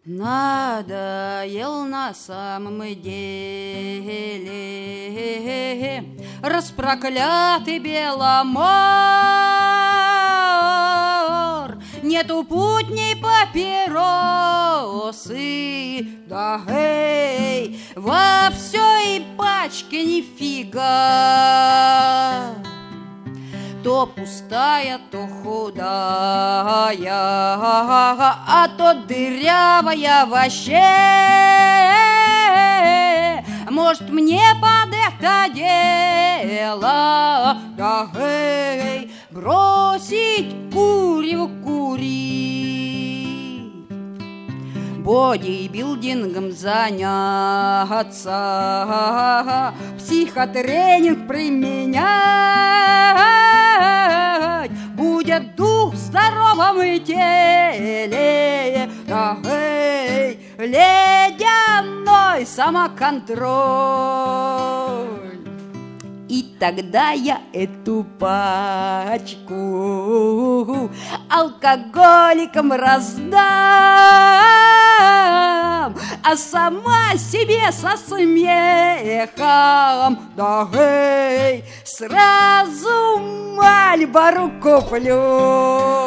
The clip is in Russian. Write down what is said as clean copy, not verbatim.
Надоел на самом деле распроклятый Беломор. Нету путней папиросы, да эй, во всей пачке нифига. То пустая, то худая, а то дырявая вообще. Может, мне под это дело, да эй, бросить куреву курить, бодибилдингом заняться, психотренинг применять, будет дух в здоровом теле, да эй, ледяной самоконтроль. И тогда я эту пачку алкоголикам раздам, а сама себе со смехом, да эй, сразу Мальборо куплю.